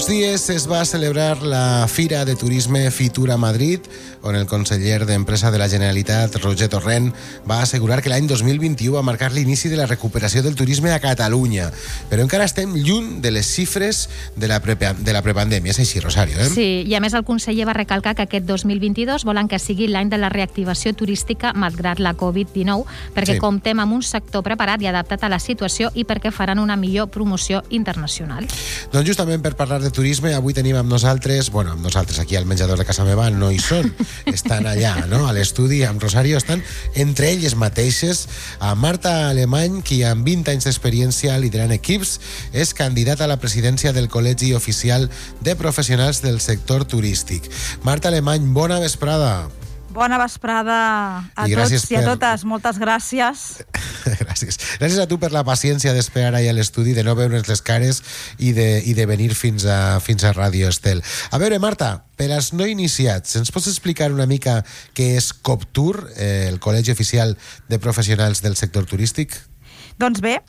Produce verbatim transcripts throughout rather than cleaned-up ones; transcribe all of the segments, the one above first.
días es va celebrar la Fira de Turisme Fitura Madrid, on el conseller d'Empresa de la Generalitat, Roger Torrent, va assegurar que l'any dos mil vint-i-u va marcar l'inici de la recuperació del turisme a Catalunya. Però encara estem lluny de les xifres de la, pre de la prepandèmia. És així, Rosario, eh? Sí, i a més el conseller va recalcar que aquest dos mil vint-i-dos volen que sigui l'any de la reactivació turística malgrat la covid dinou, perquè sí. comptem amb un sector preparat i adaptat a la situació i perquè faran una millor promoció internacional. Doncs justament per parlar de turisme, avui tenim amb nosaltres, bueno, amb nosaltres aquí al menjador de casa meva no hi són, estan allà, no? A l'estudi amb Rosario, estan entre elles mateixes a Marta Alemany, qui amb vint anys d'experiència liderant equips és candidata a la presidència del Col·legi Oficial de Professionals del Sector Turístic. Marta Alemany, bona vesprada. Bona vesprada a I tots i a per... totes. Moltes gràcies. Gràcies. Gràcies a tu per la paciència d'esperar ahir a l'estudi, de no veure's les cares i de, i de venir fins a, fins a Ràdio Estel. A veure, Marta, per als no iniciats, ens pots explicar una mica què és COPTUR, eh, el Col·legi Oficial de Professionals del Sector Turístic? Doncs bé,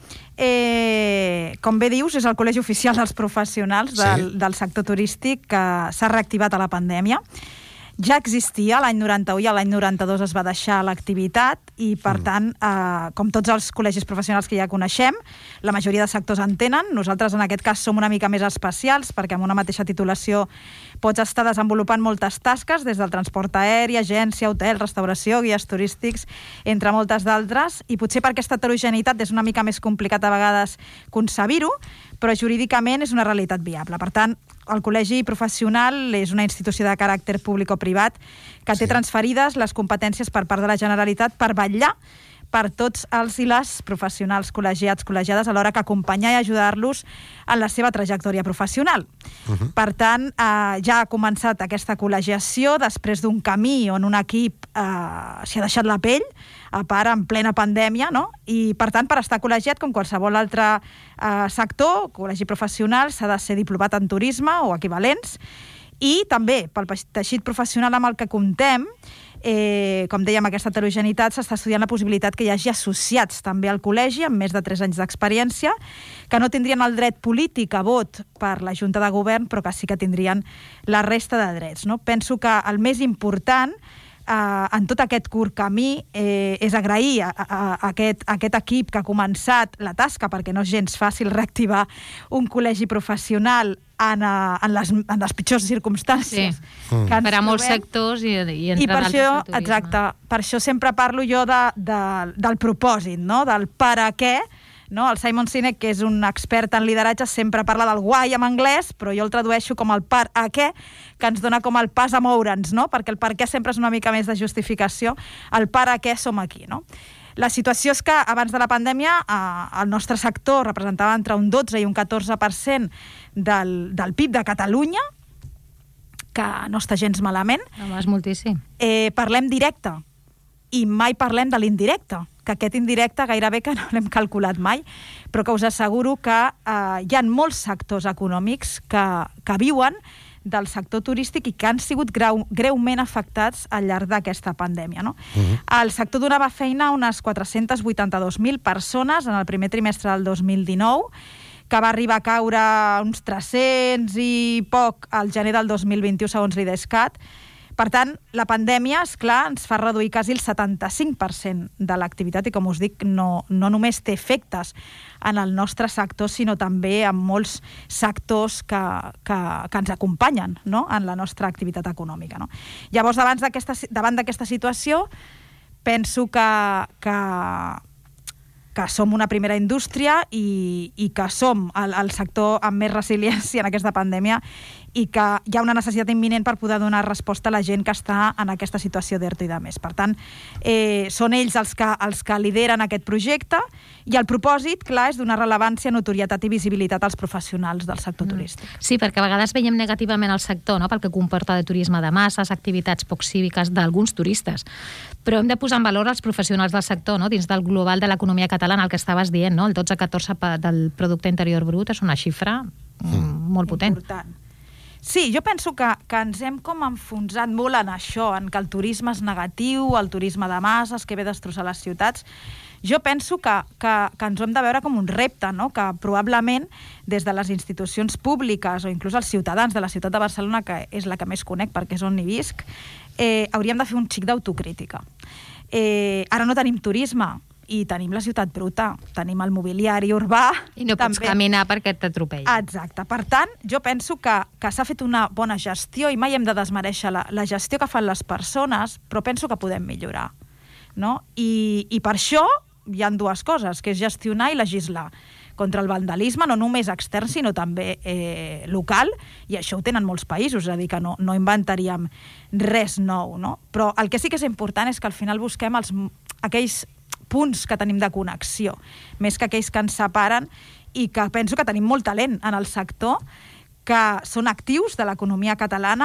eh, com bé dius, és el Col·legi Oficial dels Professionals del, sí. del sector turístic que s'ha reactivat a la pandèmia. Ja existia, l'any noranta-u i l'any noranta-dos es va deixar l'activitat i, per mm. tant, eh, com tots els col·legis professionals que ja coneixem, la majoria de sectors en tenen. Nosaltres, en aquest cas, som una mica més especials perquè amb una mateixa titulació pots estar desenvolupant moltes tasques, des del transport aeri, agència, hotel, restauració, guies turístics, entre moltes d'altres, i potser per aquesta heterogeneïtat és una mica més complicat a vegades concebir-ho, però jurídicament és una realitat viable. Per tant, el Col·legi Professional és una institució de caràcter públic o privat que té sí. transferides les competències per part de la Generalitat per vetllar per tots els i les professionals col·legiats, col·legiades, a l'hora que acompanyar i ajudar-los en la seva trajectòria professional. Uh -huh. Per tant, eh, ja ha començat aquesta col·legiació després d'un camí on un equip eh, s'hi ha deixat la pell, a part en plena pandèmia, no? I, per tant, per estar col·legiat, com qualsevol altre eh, sector, col·legi professional, s'ha de ser diplomat en turisme o equivalents, i també pel teixit professional amb el que comptem, Eh, com dèiem, aquesta heterogeneïtat, s'està estudiant la possibilitat que hi hagi associats també al col·legi amb més de tres anys d'experiència, que no tindrien el dret polític a vot per la Junta de Govern, però que sí que tindrien la resta de drets, no? Penso que el més important eh, en tot aquest curt camí eh, és agrair a, a, a, aquest, a aquest equip que ha començat la tasca, perquè no és gens fàcil reactivar un col·legi professional en, en, les, en les pitjors circumstàncies. Sí. Mm. Per a molts sectors i, i entre I per d'altres això, del turisme. exacte, per això sempre parlo jo de, de, del propòsit, no? Del per a què. No? El Simon Sinek, que és un expert en lideratge, sempre parla del why en anglès, però jo el tradueixo com el per a què, que ens dona com el pas a moure'ns, no? Perquè el per què sempre és una mica més de justificació, el per a què som aquí, no? La situació és que abans de la pandèmia eh, el nostre sector representava entre un dotze i un catorze per cent del, del P I B de Catalunya, que no està gens malament. No, és moltíssim. Eh, parlem directe i mai parlem de l'indirecte, que aquest indirecte gairebé que no l'hem calculat mai, però que us asseguro que eh, hi ha molts sectors econòmics que, que viuen del sector turístic i que han sigut greu, greument afectats al llarg d'aquesta pandèmia. No? Uh-huh. El sector donava feina a unes quatre-cents vuitanta-dos mil persones en el primer trimestre del dos mil dinou, que va arribar a caure uns tres-cents i poc al gener del dos mil vint-i-u, segons l'Idescat. Per tant, la pandèmia, esclar, ens fa reduir quasi el setanta-cinc per cent de l'activitat i, com us dic, no, no només té efectes en el nostre sector, sinó també en molts sectors que, que, que ens acompanyen, no?, en la nostra activitat econòmica. No? Llavors, davant d'aquesta, davant d'aquesta situació, penso que, que, que som una primera indústria i, i que som el, el sector amb més resiliència en aquesta pandèmia i que hi ha una necessitat imminent per poder donar resposta a la gent que està en aquesta situació d'ERTO i de més. Per tant, eh, són ells els que, els que lideren aquest projecte i el propòsit, clar, és donar rellevància, notorietat i visibilitat als professionals del sector mm. turístic. Sí, perquè a vegades veiem negativament el sector, no?, pel que comporta de turisme de masses, activitats poc cíviques d'alguns turistes. Però hem de posar en valor els professionals del sector, no?, dins del global de l'economia catalana, el que estaves dient, no?, el dotze a catorze del producte interior brut és una xifra mm. molt potent. Important. Sí, jo penso que, que ens hem com enfonsat molt en això, en que el turisme és negatiu, el turisme de masses, que ve a destrossar les ciutats. Jo penso que, que, que ens ho hem de veure com un repte, no? Que probablement des de les institucions públiques o inclús els ciutadans de la ciutat de Barcelona, que és la que més conec perquè és on hi visc, eh, hauríem de fer un xic d'autocrítica. Eh, ara no tenim turisme, i tenim la ciutat bruta, tenim el mobiliari urbà... I no pots també. caminar perquè t'atropellen. Exacte. Per tant, jo penso que, que s'ha fet una bona gestió i mai hem de desmereixer la, la gestió que fan les persones, però penso que podem millorar. No? I, I per això hi ha dues coses, que és gestionar i legislar contra el vandalisme, no només extern, sinó també eh, local, i això ho tenen molts països, és a dir, que no, no inventaríem res nou. No? Però el que sí que és important és que al final busquem els, aquells punts que tenim de connexió, més que aquells que ens separen, i que penso que tenim molt talent en el sector, que són actius de l'economia catalana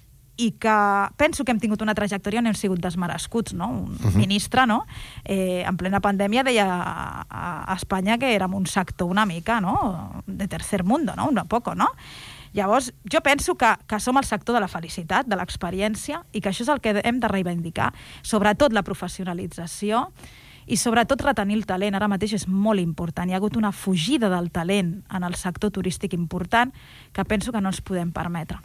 i que penso que hem tingut una trajectòria on hem sigut desmerescuts, no? Un uh-huh. ministre, no? Eh, en plena pandèmia deia a, a Espanya que érem un sector una mica, no? De tercer mundo, no? Un poco, no? Llavors, jo penso que, que som el sector de la felicitat, de l'experiència, i que això és el que hem de reivindicar, sobretot la professionalització, i sobretot retenir el talent. Ara mateix és molt important. Hi ha hagut una fugida del talent en el sector turístic important que penso que no ens podem permetre.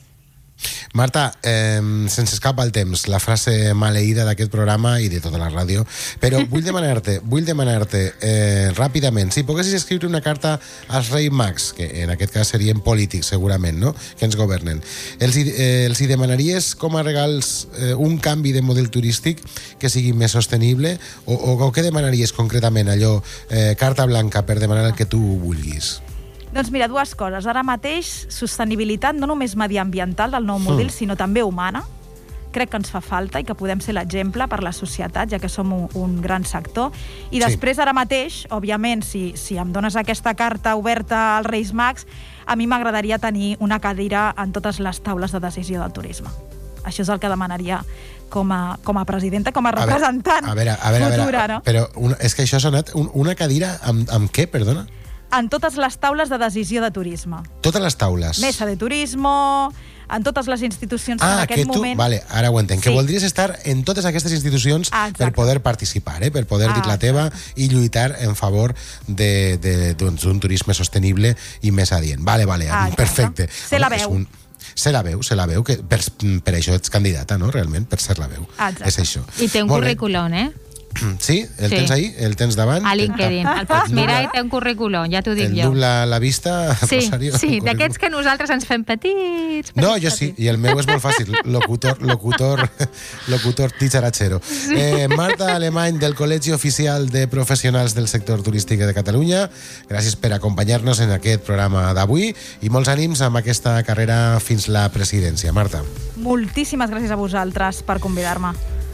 Marta, eh, sense escapa el temps, la frase maleïda d'aquest programa i de tota la ràdio, però vull demanar-te, vull demanar-te eh, ràpidament, si poguessis escriure una carta als Reis Mags, que en aquest cas serien polítics segurament, no?, que ens governen, els hi, eh, els hi demanaries com a regals eh, un canvi de model turístic que sigui més sostenible, o, o, o què demanaries concretament, allò, eh, carta blanca per demanar el que tu vulguis? Doncs mira, dues coses. Ara mateix, sostenibilitat no només mediambiental del nou model, mm. sinó també humana. Crec que ens fa falta i que podem ser l'exemple per la societat, ja que som un, un gran sector. I després, sí. ara mateix, òbviament, si, si em dones aquesta carta oberta als Reis Mags, a mi m'agradaria tenir una cadira en totes les taules de decisió del turisme. Això és el que demanaria com a, com a presidenta, com a representant a veure, a veure, futura. A veure, no? Però una, és que això ha sonat un, una cadira amb, amb què, perdona? En totes les taules de decisió de turisme. Totes les taules? Mesa de turismo, en totes les institucions ah, en aquest que tu, moment... Vale, ara ho entenc, sí. Que voldries estar en totes aquestes institucions ah, per poder participar, eh? Per poder ah, dir la teva i lluitar en favor d'un doncs, turisme sostenible i més adient. Vale, vale, ah, perfecte. Se la veu. Un... Se la veu, se la veu, que per, per això ets candidata, no?, realment, per ser la veu. Exacte. És això. I té un currículum, eh? Sí? El sí. tens ahí? El tens davant? A LinkedIn. El pots mirar i té un currículum, ja t'ho dic el jo. El dubla la vista, sí, Rosario? Sí, d'aquests que nosaltres ens fem petits. petits no, jo sí, i el meu és molt fàcil. Locutor, locutor, locutor titxaratxero. Sí. Eh, Marta Alemany, del Col·legi Oficial de Professionals del Sector Turístic de Catalunya, gràcies per acompanyar-nos en aquest programa d'avui i molts ànims amb aquesta carrera fins la presidència. Marta. Moltíssimes gràcies a vosaltres per convidar-me.